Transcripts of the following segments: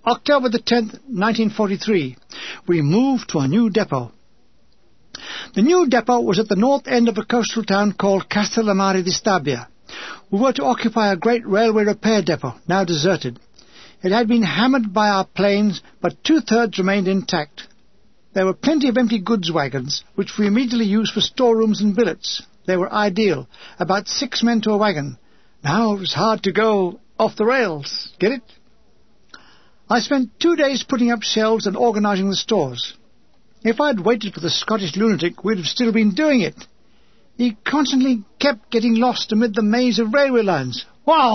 October the 10th, 1943, we moved to a new depot. The new depot was at the north end of a coastal town called Castellammare di Stabia. We were to occupy a great railway repair depot, now deserted. It had been hammered by our planes, but two-thirds remained intact. There were plenty of empty goods wagons, which we immediately used for storerooms and billets. They were ideal, about 6 men to a wagon. Now it was hard to go off the rails. Get it? I spent 2 days putting up shelves and organising the stores. If I'd waited for the Scottish lunatic, we'd have still been doing it. He constantly kept getting lost amid the maze of railway lines.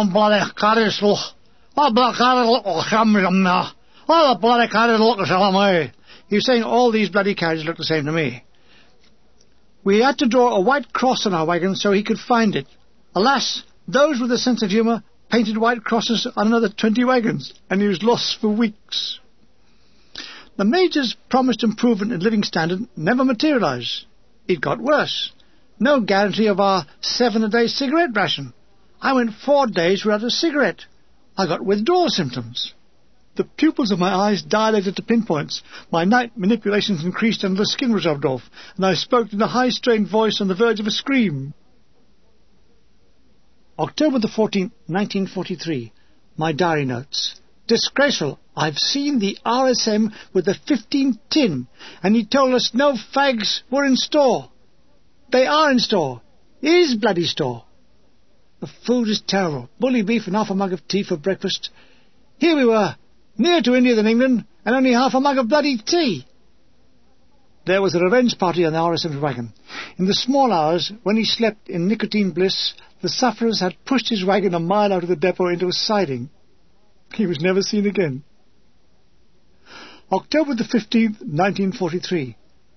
He was saying all these bloody carriages look the same to me. We had to draw a white cross on our wagon so he could find it. Alas, those with a sense of humour painted white crosses on another 20 wagons, and he was lost for weeks. The Major's promised improvement in living standard never materialised. It got worse. No guarantee of our 7-a-day cigarette ration. I went 4 days without a cigarette. I got withdrawal symptoms. The pupils of my eyes dilated to pinpoints. My night manipulations increased and the skin was rubbed off, and I spoke in a high-strained voice on the verge of a scream. October the 14th, 1943. My diary notes. Disgraceful. I've seen the RSM with the 15 tin, and he told us no fags were in store. They are in store. Is bloody store. The food is terrible. Bully beef and half a mug of tea for breakfast. Here we were, nearer to India than England, and only half a mug of bloody tea. There was a revenge party on the RSM's wagon. In the small hours, when he slept in nicotine bliss, the sufferers had pushed his wagon a mile out of the depot into a siding. He was never seen again. October the 15th, 1943.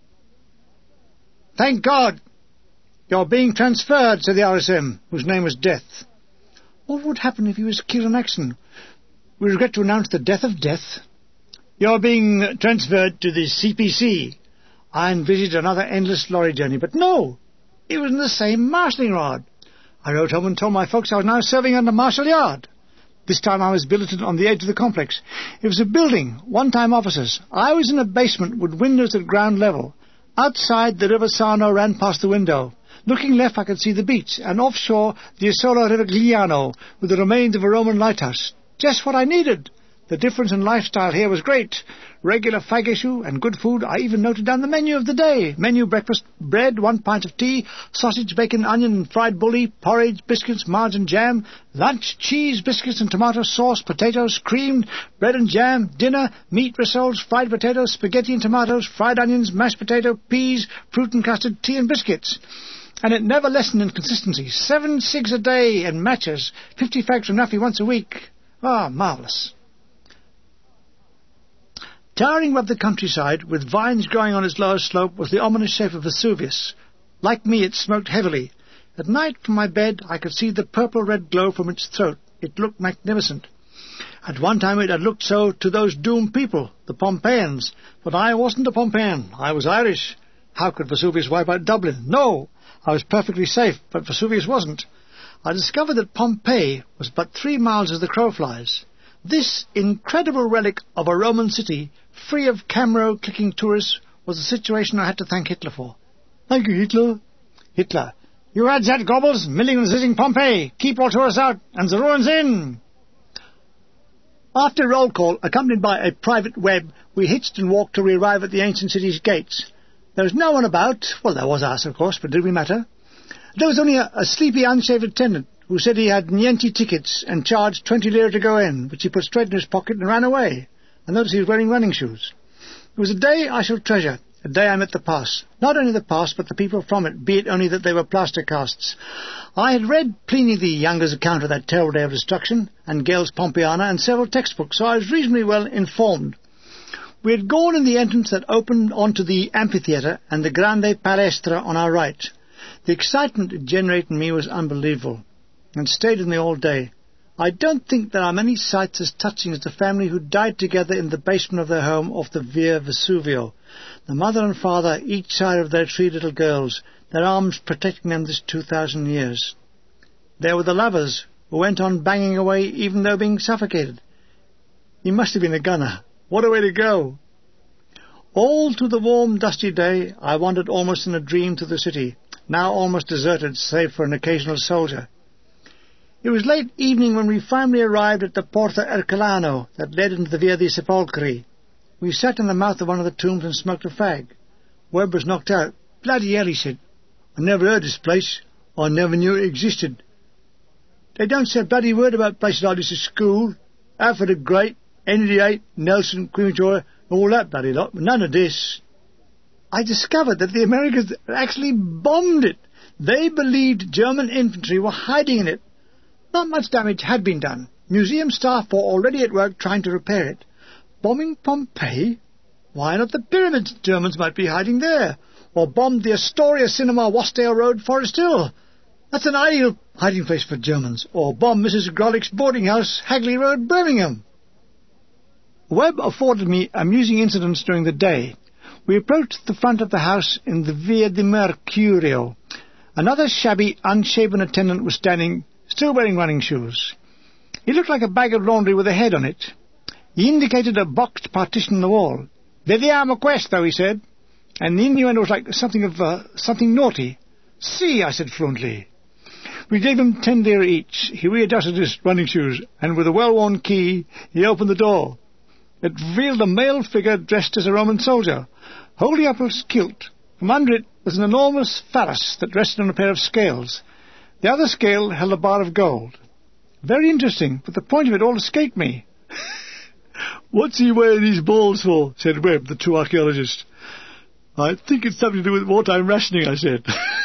Thank God! You're being transferred, said the RSM, whose name was Death. What would happen if he was killed in action? We regret to announce the death of Death. You're being transferred to the CPC. I envisaged another endless lorry journey, but no! It was in the same marshalling rod. I wrote home and told my folks I was now serving under Marshall Yard. This time I was billeted on the edge of the complex. It was a building, one-time offices. I was in a basement with windows at ground level. Outside, the River Sarno ran past the window. Looking left, I could see the beach, and offshore, the Isola Rivigliano, with the remains of a Roman lighthouse. Just what I needed. The difference in lifestyle here was great. Regular fag issue and good food. I even noted down the menu of the day. Menu: breakfast, bread, 1 pint of tea, sausage, bacon, onion and fried bully, porridge, biscuits, margarine, jam. Lunch: cheese, biscuits and tomato sauce, potatoes, creamed, bread and jam. Dinner: meat rissoles, fried potatoes, spaghetti and tomatoes, fried onions, mashed potato, peas, fruit and custard, tea and biscuits. And it never lessened in consistency. 7 cigs a day and matches. 50 fags from Nuffy once a week. Ah, marvellous. Towering above the countryside, with vines growing on its lower slope, was the ominous shape of Vesuvius. Like me, it smoked heavily. At night, from my bed, I could see the purple-red glow from its throat. It looked magnificent. At one time it had looked so to those doomed people, the Pompeians. But I wasn't a Pompeian. I was Irish. How could Vesuvius wipe out Dublin? No! I was perfectly safe, but Vesuvius wasn't. I discovered that Pompeii was but 3 miles as the crow flies. This incredible relic of a Roman city, free of camera-clicking tourists, was a situation I had to thank Hitler for. Thank you, Hitler. Hitler. You had that, Goebbels, milling and visiting Pompeii. Keep all tourists out, and the ruins in. After roll call, accompanied by a private web, we hitched and walked till we arrived at the ancient city's gates. There was no one about. Well, there was us, of course, but did we matter? There was only a sleepy, unshaved attendant who said he had niente tickets and charged 20 lire to go in, which he put straight in his pocket and ran away. I noticed he was wearing running shoes. It was a day I shall treasure, a day I met the past. Not only the past, but the people from it, be it only that they were plaster casts. I had read Pliny the Younger's account of that terrible day of destruction, and Gale's Pompeiana, and several textbooks, so I was reasonably well informed. We had gone in the entrance that opened onto the amphitheatre and the Grande Palestra on our right. The excitement it generated in me was unbelievable, and stayed in me all day. I don't think there are many sights as touching as the family who died together in the basement of their home off the Via Vesuvio, the mother and father each side of their 3 little girls, their arms protecting them this 2,000 years. There were the lovers who went on banging away even though being suffocated. He must have been a gunner. What a way to go! All through the warm, dusty day, I wandered almost in a dream through the city, now almost deserted save for an occasional soldier. It was late evening when we finally arrived at the Porta Ercolano that led into the Via dei Sepolcri. We sat in the mouth of one of the tombs and smoked a fag. Webb was knocked out. "Bloody hell," he said. "I never heard this place. I never knew it existed. They don't say a bloody word about places like this at school. Alfred the Great, Henry VIII, Nelson, Queen Victoria, all that bloody lot, but none of this." I discovered that the Americans actually bombed it. They believed German infantry were hiding in it. Not much damage had been done. Museum staff were already at work trying to repair it. Bombing Pompeii? Why not the pyramids? Germans might be hiding there. Or bombed the Astoria Cinema, Wasdale Road, Forest Hill. That's an ideal hiding place for Germans. Or bomb Mrs. Grolick's boarding house, Hagley Road, Birmingham. Webb afforded me amusing incidents during the day. We approached the front of the house in the Via di Mercurio. Another shabby, unshaven attendant was standing, still wearing running shoes. He looked like a bag of laundry with a head on it. He indicated a boxed partition in the wall. "Vediamo questo," he said, and the innuendo was like something naughty. "Si," I said fluently. We gave him 10 lire each. He readjusted his running shoes, and with a well-worn key, he opened the door. It revealed a male figure dressed as a Roman soldier, holding up his kilt. From under it was an enormous phallus that rested on a pair of scales. The other scale held a bar of gold. Very interesting, but the point of it all escaped me. "What's he wearing these balls for?" said Webb, the true archaeologist. "I think it's something to do with wartime rationing," I said.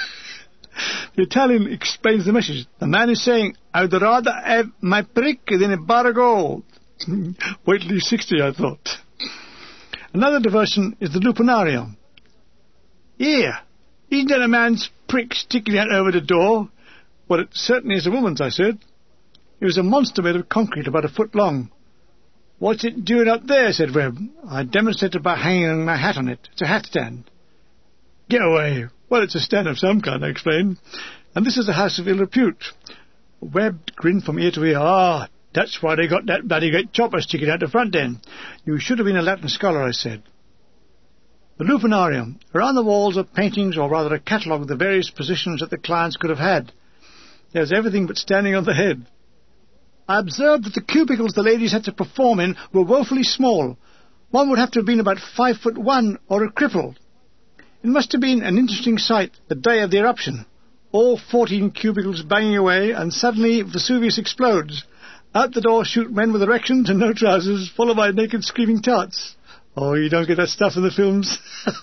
The Italian explains the message. The man is saying, "I'd rather have my prick than a bar of gold." Wait till he's 60, I thought. Another diversion is the Lupenario. "Here, isn't that a man's prick sticking out over the door?" "Well, it certainly is a woman's," I said. It was a monster made of concrete about a foot long. "What's it doing up there?" said Webb. I demonstrated by hanging my hat on it. It's a hat stand. "Get away." "Well, it's a stand of some kind," I explained. "And this is a house of ill repute." Webb grinned from ear to ear. "Ah, that's why they got that bloody great chopper sticking out the front then. You should have been a Latin scholar," I said. The Lupanarium. Around the walls are paintings, or rather a catalogue of the various positions that the clients could have had. There's everything but standing on the head. I observed that the cubicles the ladies had to perform in were woefully small. One would have to have been about 5'1" or a cripple. It must have been an interesting sight the day of the eruption. All 14 cubicles banging away, and suddenly Vesuvius explodes. Out the door shoot men with erections and no trousers, followed by naked screaming tarts. Oh, you don't get that stuff in the films.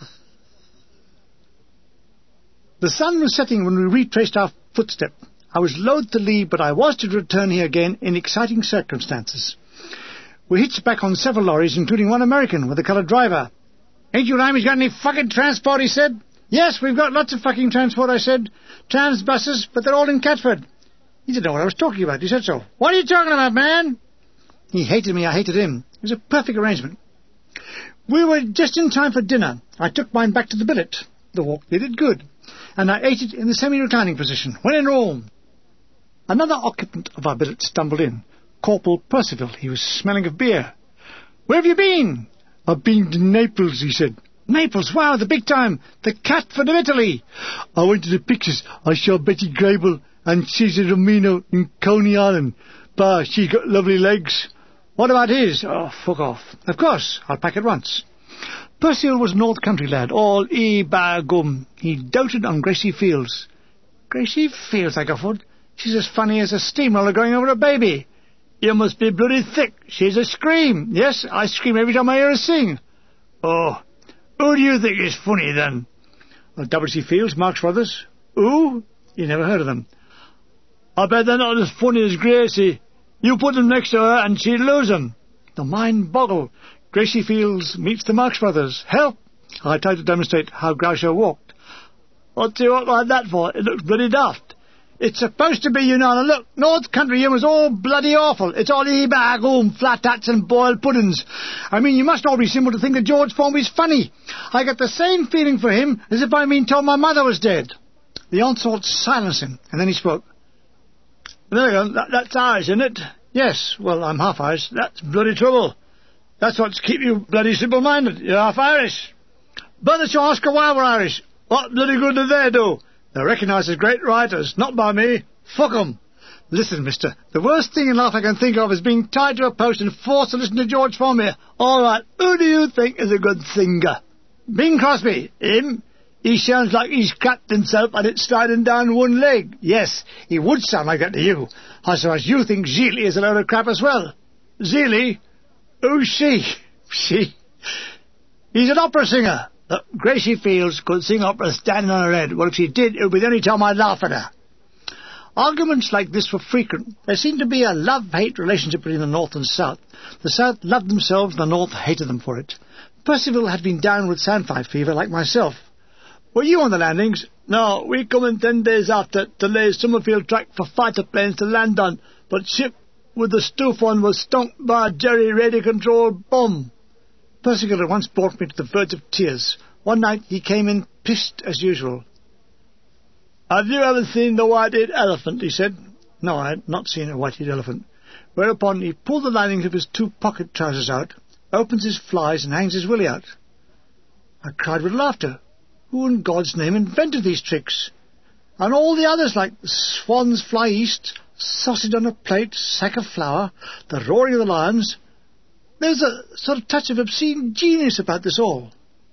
The sun was setting when we retraced our footstep. I was loath to leave, but I was to return here again in exciting circumstances. We hitched back on several lorries, including one American with a coloured driver. "Ain't you Ramey's got any fucking transport?" he said. "Yes, we've got lots of fucking transport," I said. "Trams, buses, but they're all in Catford." He didn't know what I was talking about. He said so. "What are you talking about, man?" He hated me, I hated him. It was a perfect arrangement. We were just in time for dinner. I took mine back to the billet. The walk did it good, and I ate it in the semi-reclining position, when in Rome. Another occupant of our billet stumbled in. Corporal Percival. He was smelling of beer. "Where have you been?" "I've been to Naples," he said. "Naples? Wow, the big time. The Catford of Italy." "I went to the pictures. I saw Betty Grable and Cesar Romano in Coney Island. Bah, she got lovely legs." "What about his?" "Oh, fuck off." "Of course. I'll pack at once." Percival was a North Country lad, all e-ba-gum. He doted on Gracie Fields. "Gracie Fields," I guffawed. "She's as funny as a steamroller going over a baby." "You must be bloody thick. She's a scream." "Yes, I scream every time I hear her sing." "Oh, who do you think is funny, then?" "Well, W.C. Fields, Marx Brothers." "Who?" "You never heard of them." "I bet they're not as funny as Gracie. You put them next to her and she'd lose them." The mind boggled. Gracie Fields meets the Marx Brothers. Help! I tried to demonstrate how Groucho walked. "What's he walk like that for? It looks bloody daft." "It's supposed to be, you know, and look, North Country humour's all bloody awful. It's all e-bag-oom, flat hats and boiled puddings. I mean, you must all be simple to think that George Formby's funny. I get the same feeling for him as if I'd been told my mother was dead." The onslaught silenced him, and then he spoke. "There you go, that's Irish, isn't it?" "Yes, well, I'm half Irish." "That's bloody trouble. That's what's keep you bloody simple-minded. You're half Irish. But let you ask her why we're Irish. What bloody good do they do? They're recognised as great writers, not by me. Fuck 'em. Listen, mister, the worst thing in life I can think of is being tied to a post and forced to listen to George Formby. All right, who do you think is a good singer? Bing Crosby. Him? He sounds like he's crapped himself and it's sliding down one leg. Yes, he would sound like that to you. I suppose you think Zeeley is a load of crap as well. Zeeley? Who's she? She? He's an opera singer. Gracie Fields could sing opera standing on her head. Well, if she did, it would be the only time I'd laugh at her. Arguments like this were frequent. There seemed to be a love-hate relationship between the North and South. The South loved themselves, the North hated them for it. Percival had been down with sandfly fever, like myself. Were you on the landings? No, we come in 10 days after to lay Summerfield track for fighter planes to land on, but ship with the stoof on was stunk by a Jerry radio-controlled bomb. Percival had once brought me to the verge of tears. One night he came in pissed as usual. Have you ever seen the white-eared elephant? He said. No, I had not seen a white-eared elephant. Whereupon he pulled the linings of his 2 pocket trousers out, opens his flies and hangs his willy out. I cried with laughter. Who in God's name invented these tricks? And all the others, like swans fly east, sausage on a plate, sack of flour, the roaring of the lions. There's a sort of touch of obscene genius about this all.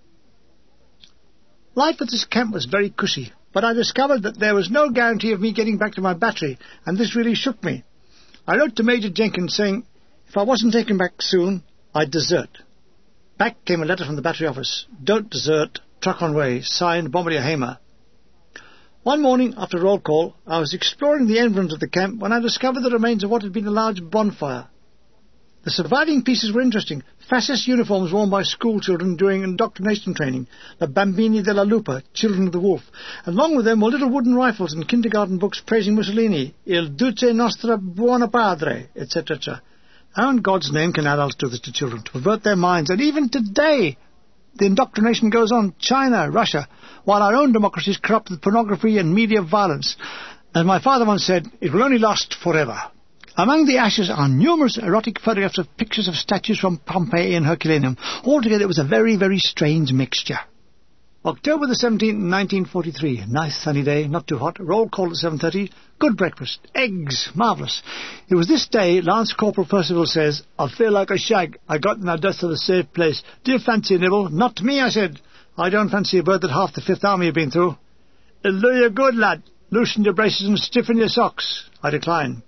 Life at this camp was very cushy, but I discovered that there was no guarantee of me getting back to my battery, and this really shook me. I wrote to Major Jenkins saying if I wasn't taken back soon, I'd desert. Back came a letter from the battery office. Don't desert. Truck on way. Signed, Bombardier Hamer. One morning, after roll call, I was exploring the environs of the camp when I discovered the remains of what had been a large bonfire. The surviving pieces were interesting. Fascist uniforms worn by school children during indoctrination training, the Bambini della Lupa, Children of the Wolf. Along with them were little wooden rifles and kindergarten books praising Mussolini, Il Duce Nostra Buona Padre, etc., etc. How in God's name can adults do this to children, to pervert their minds? And even today, the indoctrination goes on. China, Russia, while our own democracy is corrupt with pornography and media violence. As my father once said, it will only last forever. Among the ashes are numerous erotic photographs of pictures of statues from Pompeii and Herculaneum. Altogether it was a very, very strange mixture. October the 17th, 1943. Nice sunny day, not too hot. Roll call at 7:30. Good breakfast. Eggs. Marvellous. It was this day Lance Corporal Percival says, I feel like a shag. I got in a dust of a safe place. Do you fancy a nibble? Not to me, I said. I don't fancy a bird that half the Fifth Army have been through. It'll do you good, lad. Loosen your braces and stiffen your socks. I decline.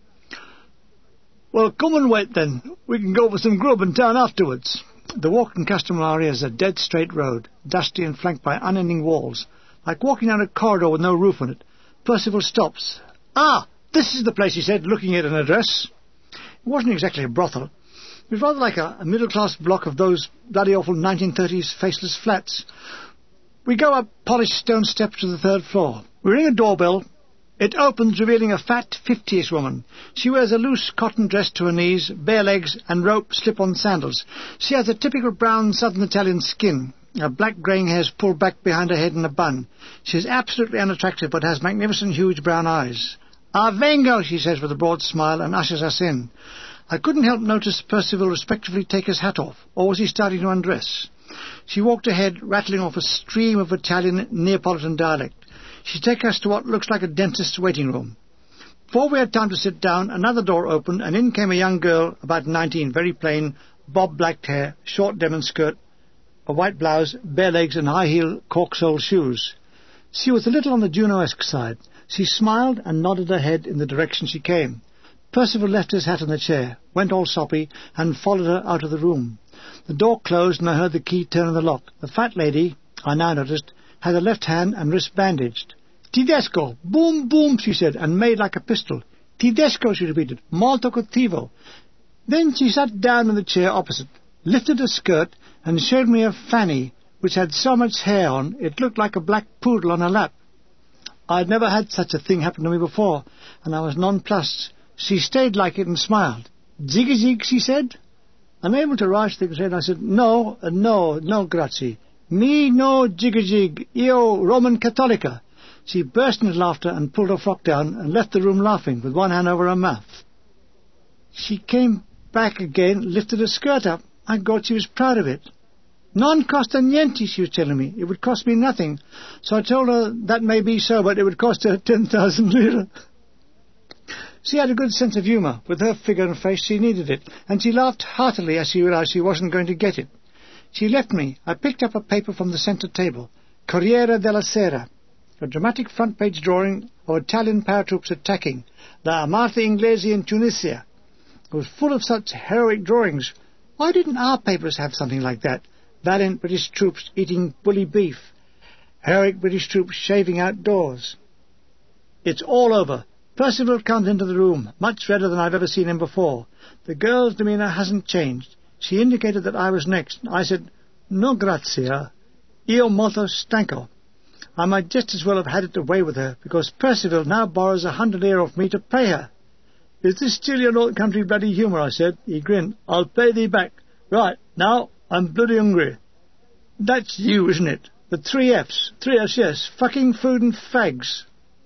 Well, come and wait then. We can go for some grub in town afterwards. The walk in Castellamare is a dead straight road, dusty and flanked by unending walls, like walking down a corridor with no roof on it. Percival stops. Ah, this is the place, he said, looking at an address. It wasn't exactly a brothel. It was rather like a middle-class block of those bloody awful 1930s faceless flats. We go up polished stone steps to the 3rd floor. We ring a doorbell. It opens, revealing a fat, 50-ish woman. She wears a loose cotton dress to her knees, bare legs, and rope slip-on sandals. She has a typical brown southern Italian skin. Her black greying hair is pulled back behind her head in a bun. She is absolutely unattractive, but has magnificent, huge brown eyes. Ah, vengo, she says with a broad smile, and ushers us in. I couldn't help notice Percival respectfully take his hat off, or was he starting to undress? She walked ahead, rattling off a stream of Italian Neapolitan dialect. She took us to what looks like a dentist's waiting room. Before we had time to sit down, another door opened, and in came a young girl, about 19, very plain, bob-blacked hair, short denim skirt, a white blouse, bare legs, and high-heel cork-sole shoes. She was a little on the Juno-esque side. She smiled and nodded her head in the direction she came. Percival left his hat on the chair, went all soppy, and followed her out of the room. The door closed, and I heard the key turn in the lock. The fat lady, I now noticed, had her left hand and wrist bandaged. Tedesco! Boom, boom, she said, and made like a pistol. Tedesco, she repeated. Molto cattivo. Then she sat down in the chair opposite, lifted her skirt, and showed me a fanny, which had so much hair on, it looked like a black poodle on her lap. I had never had such a thing happen to me before, and I was nonplussed. She stayed like it and smiled. Zig-a-zig, she said. Unable to rise to the head, I said, no, grazie. Me no jig-a-jig, io Roman Cattolica. She burst into laughter and pulled her frock down and left the room laughing, with one hand over her mouth. She came back again, lifted her skirt up. I thought she was proud of it. Non costa niente, she was telling me. It would cost me nothing. So I told her that may be so, but it would cost her 10,000 lira. She had a good sense of humour. With her figure and face, she needed it, and she laughed heartily as she realised she wasn't going to get it. She left me. I picked up a paper from the centre table, Corriere della Sera, a dramatic front-page drawing of Italian paratroops attacking the Armata Inglese in Tunisia. It was full of such heroic drawings. Why didn't our papers have something like that? Valiant British troops eating bully beef. Heroic British troops shaving outdoors. It's all over. Percival comes into the room, much redder than I've ever seen him before. The girl's demeanour hasn't changed. She indicated that I was next. I said, "No grazie. Io molto stanco." I might just as well have had it away with her, because Percival now borrows 100 lira off me to pay her. "Is this still your old country bloody humour?" I said. He grinned. "I'll pay thee back. Right, now I'm bloody hungry." That's you, isn't it? The 3 Fs. 3 Fs, yes. Fucking, food and fags.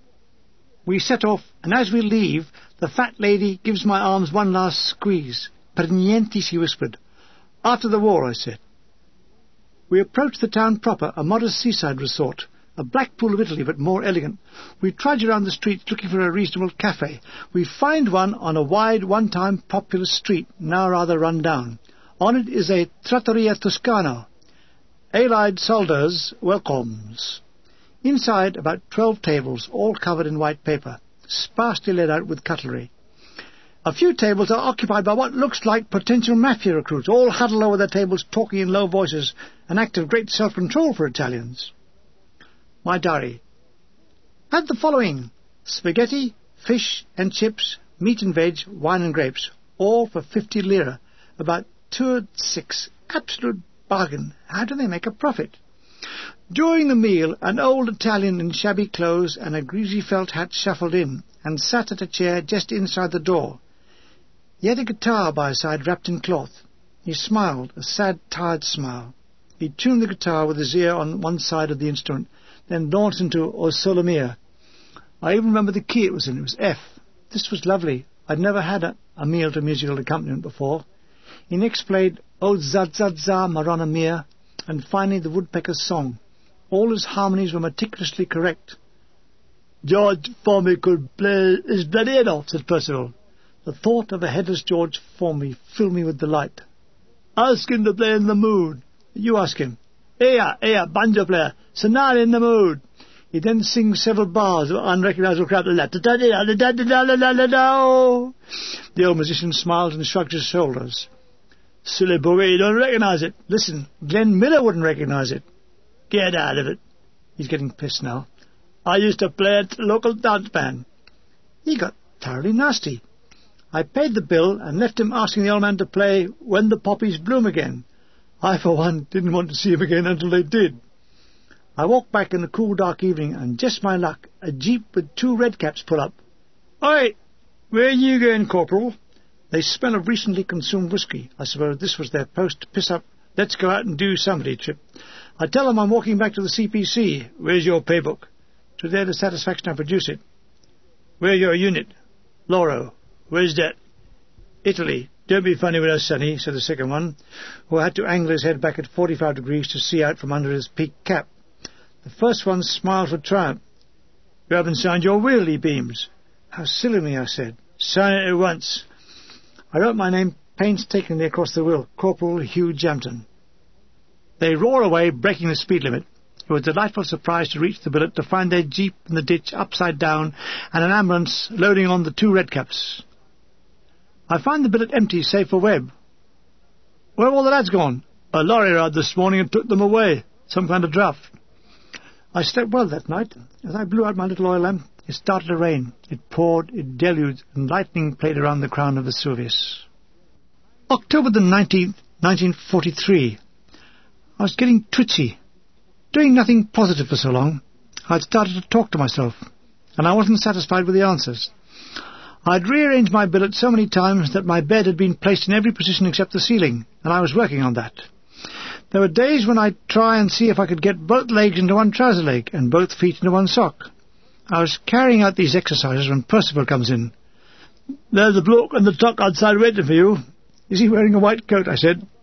We set off, and as we leave, the fat lady gives my arms one last squeeze. "Per niente," she whispered. "After the war," I said. We approached the town proper, a modest seaside resort, a Blackpool of Italy, but more elegant. We trudge around the streets looking for a reasonable cafe. We find one on a wide, one-time populous street, now rather run down. On it is a Trattoria Toscana. Allied soldiers welcomes. Inside, about 12 tables, all covered in white paper, sparsely laid out with cutlery. A few tables are occupied by what looks like potential mafia recruits, all huddled over their tables, talking in low voices, an act of great self-control for Italians. My diary. Add the following: spaghetti, fish and chips, meat and veg, wine and grapes, all for 50 lira, about 2/6. Absolute bargain. How do they make a profit? During the meal, an old Italian in shabby clothes and a greasy felt hat shuffled in, and sat at a chair just inside the door. He had a guitar by his side wrapped in cloth. He smiled, a sad, tired smile. He tuned the guitar with his ear on one side of the instrument, then launched into O Sole Mio. I even remember the key it was in. It was F. This was lovely. I'd never had a meal to musical accompaniment before. He next played O Zazza Maronna Mia, and finally the Woodpecker's Song. All his harmonies were meticulously correct. "George Formby could play his bloody head off," said Percival. The thought of a headless George Formby filled me with delight. "Ask him to play in the mood." "You ask him." Ea, banjo player, sonata in the mood." He then sings several bars of unrecognizable crap. The old musician smiles and shrugs his shoulders. "Silly bugger, you don't recognize it. Listen, Glenn Miller wouldn't recognize it." "Get out of it." He's getting pissed now. "I used to play at the local dance band." He got thoroughly nasty. I paid the bill and left him asking the old man to play When the Poppies Bloom Again. I, for one, didn't want to see him again until they did. I walked back in the cool, dark evening, and just my luck, a jeep with 2 redcaps pull up. "Oi, where are you going, Corporal?" They smell of recently consumed whisky. I suppose this was their post-piss-up, let's go out and do somebody trip. I tell them I'm walking back to the CPC. "Where's your paybook?" To their dissatisfaction I produce it. "Where's your unit?" "Loro." "Where's that?" "Italy." "Don't be funny with us, sonny," said the second one, who had to angle his head back at 45 degrees to see out from under his peaked cap. The first one smiled for triumph. "You haven't signed your will," he beams. "How silly me," I said. "Sign it at once." I wrote my name painstakingly across the will, Corporal Hugh Jampton. They roar away, breaking the speed limit. It was a delightful surprise to reach the billet to find their jeep in the ditch upside down and an ambulance loading on the 2 redcaps. I find the billet empty save for Webb. "Where have all the lads gone?" "A lorry arrived this morning and took them away. Some kind of draft." I slept well that night. As I blew out my little oil lamp, it started to rain. It poured, it deluged, and lightning played around the crown of Vesuvius. October the 19th, 1943. I was getting twitchy. Doing nothing positive for so long, I'd started to talk to myself, and I wasn't satisfied with the answers. I'd rearranged my billet so many times that my bed had been placed in every position except the ceiling, and I was working on that. There were days when I'd try and see if I could get both legs into one trouser leg and both feet into one sock. I was carrying out these exercises when Percival comes in. "There's a bloke in the truck outside waiting for you." "Is he wearing a white coat?" I said.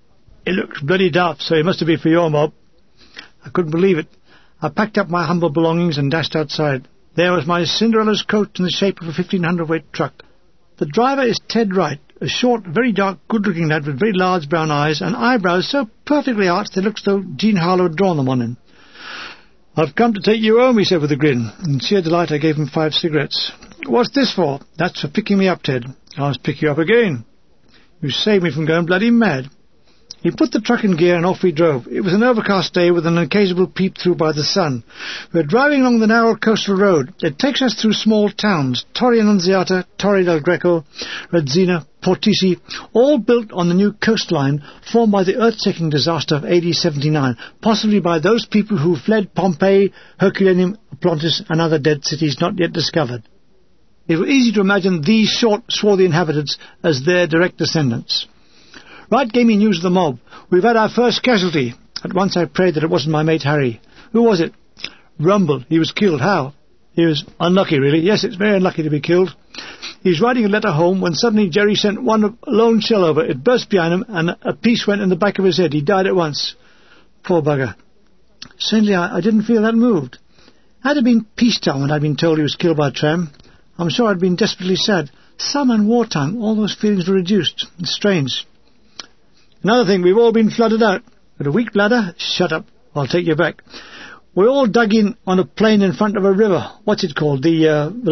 It looks bloody daft, so it must have been for your mob. I couldn't believe it. I packed up my humble belongings and dashed outside. There was my Cinderella's coat in the shape of a 1,500-weight truck. The driver is Ted Wright, a short, very dark, good-looking lad with very large brown eyes and eyebrows so perfectly arched they looked as though Jean Harlow had drawn them on him. "I've come to take you home," he said with a grin. In sheer delight I gave him 5 cigarettes. "What's this for?" "That's for picking me up, Ted." "I must pick you up again. You saved me from going bloody mad." He put the truck in gear and off we drove. It was an overcast day with an occasional peep through by the sun. We were driving along the narrow coastal road. It takes us through small towns, Torre Annunziata, Torre del Greco, Redzina, Portici, all built on the new coastline formed by the earth-shaking disaster of AD 79, possibly by those people who fled Pompeii, Herculaneum, Oplontis and other dead cities not yet discovered. It was easy to imagine these short, swarthy inhabitants as their direct descendants. Wright gave me news of the mob. "We've had our first casualty." At once I prayed that it wasn't my mate Harry. "Who was it?" "Rumble. He was killed." "How?" "He was unlucky, really. Yes, it's very unlucky to be killed. He was writing a letter home when suddenly Jerry sent one lone shell over. It burst behind him and a piece went in the back of his head. He died at once." Poor bugger. Certainly I didn't feel that moved. Had it been peacetime when I'd been told he was killed by a tram, I'm sure I'd been desperately sad. Summer and wartime, all those feelings were reduced. It's strange. "Another thing, we've all been flooded out." "With a weak bladder?" "Shut up. I'll take you back. We're all dug in on a plain in front of a river. What's it called? The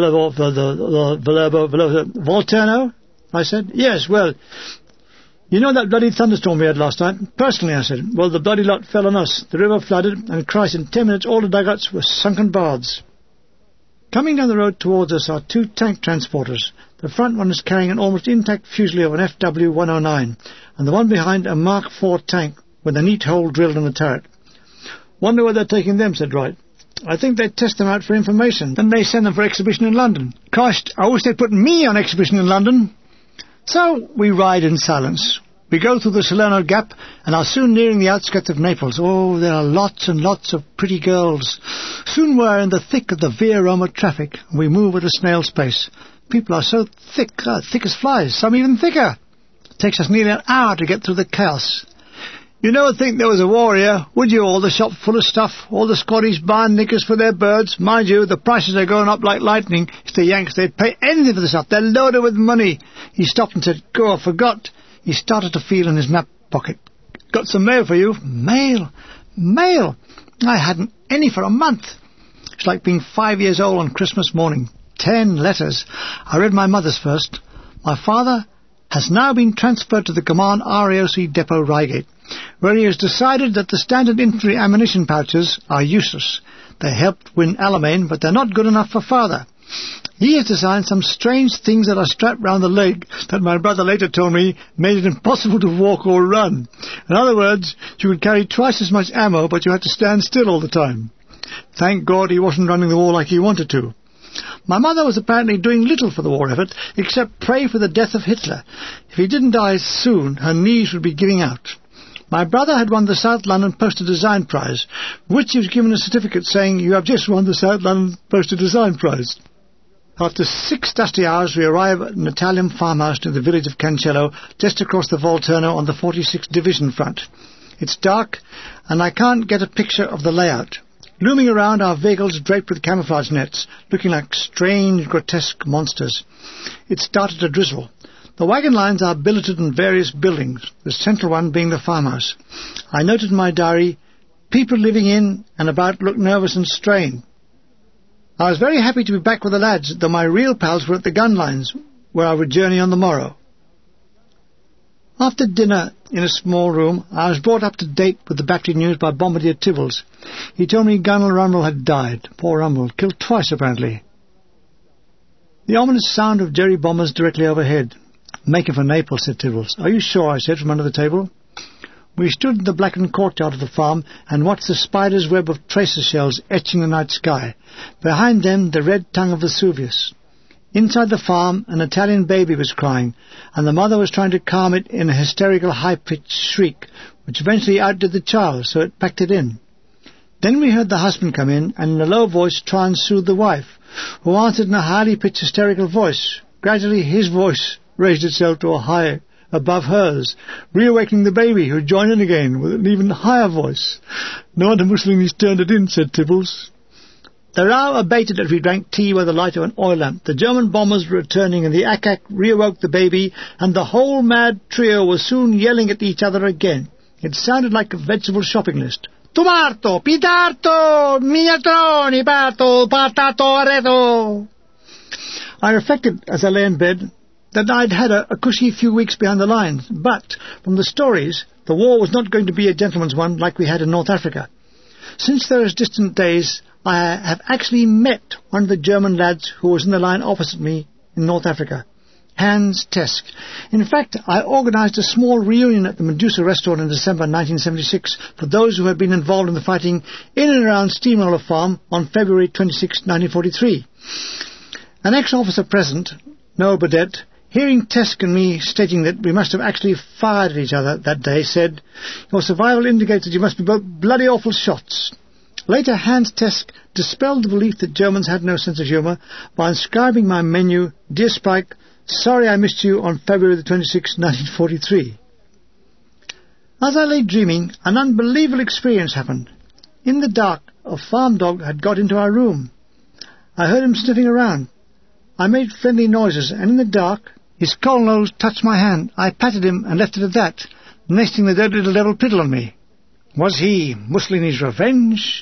Volturno?" I said. "Yes, well, you know that bloody thunderstorm we had last night?" "Personally," I said. "Well, the bloody lot fell on us. The river flooded, and Christ, in 10 minutes all the dugouts were sunken baths." Coming down the road towards us are 2 tank transporters. The front one is carrying an almost intact Fusilier of an FW-109, and the one behind a Mark IV tank with a neat hole drilled in the turret. "Wonder where they're taking them," said Wright. "I think they test them out for information, then they send them for exhibition in London." "Christ, I wish they'd put me on exhibition in London." So we ride in silence. We go through the Salerno Gap and are soon nearing the outskirts of Naples. Oh, there are lots and lots of pretty girls. Soon we're in the thick of the Via Roma traffic, and we move at a snail's pace. People are so thick, thick as flies, some even thicker. It takes us nearly an hour to get through the chaos. "You never think there was a war here, would you? All the shop full of stuff, all the Scottish barn niggers for their birds. Mind you, the prices are going up like lightning. It's the Yanks. They'd pay anything for the stuff. They're loaded with money." He stopped and said, "Go, I forgot." He started to feel in his map pocket. "Got some mail for you." Mail? Mail? I hadn't any for a month. It's like being 5 years old on Christmas morning. 10 letters. I read my mother's first. "My father has now been transferred to the Command RAOC Depot Reigate, where he has decided that the standard infantry ammunition pouches are useless. They helped win Alamein, but they're not good enough for father. He has designed some strange things that are strapped round the leg that my brother later told me made it impossible to walk or run. In other words, you could carry twice as much ammo, but you had to stand still all the time. Thank God he wasn't running the war like he wanted to." My mother was apparently doing little for the war effort, except pray for the death of Hitler. If he didn't die soon, her knees would be giving out. My brother had won the South London Poster Design Prize, for which he was given a certificate saying, "You have just won the South London Poster Design Prize." After 6 dusty hours, we arrive at an Italian farmhouse near the village of Cancello, just across the Volturno on the 46th Division front. It's dark, and I can't get a picture of the layout. Looming around are vehicles draped with camouflage nets, looking like strange, grotesque monsters. It started to drizzle. The wagon lines are billeted in various buildings, the central one being the farmhouse. I noted in my diary, "People living in and about look nervous and strained." I was very happy to be back with the lads, though my real pals were at the gun lines, where I would journey on the morrow. After dinner in a small room, I was brought up to date with the battery news by Bombardier Tibbles. He told me Gunner Rumble had died. Poor Rumble, killed twice apparently. The ominous sound of Jerry bombers directly overhead. "Making for Naples," said Tibbles. "Are you sure?" I said from under the table. We stood in the blackened courtyard of the farm and watched the spider's web of tracer shells etching the night sky. Behind them, the red tongue of Vesuvius. Inside the farm, an Italian baby was crying, and the mother was trying to calm it in a hysterical high-pitched shriek, which eventually outdid the child, so it packed it in. Then we heard the husband come in, and in a low voice try and soothe the wife, who answered in a highly pitched hysterical voice. Gradually his voice raised itself to a high above hers, reawakening the baby, who joined in again with an even higher voice. "No wonder Mussolini's turned it in," said Tibbles. The row abated as we drank tea by the light of an oil lamp. The German bombers were returning, and the ack-ack reawoke the baby, and the whole mad trio was soon yelling at each other again. It sounded like a vegetable shopping list. Tomato, pitarto, miniatroni, pato, patato, areto. I reflected as I lay in bed that I'd had a cushy few weeks behind the lines, but from the stories, the war was not going to be a gentleman's one like we had in North Africa. Since those distant days, I have actually met one of the German lads who was in the line opposite me in North Africa, Hans Tesk. In fact, I organised a small reunion at the Medusa restaurant in December 1976 for those who had been involved in the fighting in and around Steamroller Farm on February 26, 1943. An ex-officer present, Noah Burdett, hearing Tesk and me stating that we must have actually fired at each other that day, said, "Your survival indicates that you must be both bloody awful shots." Later, Hans Tesk dispelled the belief that Germans had no sense of humour by inscribing my menu, "Dear Spike, sorry I missed you on February the 26th, 1943. As I lay dreaming, an unbelievable experience happened. In the dark, a farm dog had got into our room. I heard him sniffing around. I made friendly noises, and in the dark, his cold nose touched my hand. I patted him and left it at that. The next thing, the dirty little devil pitted on me. Was he Mussolini's revenge?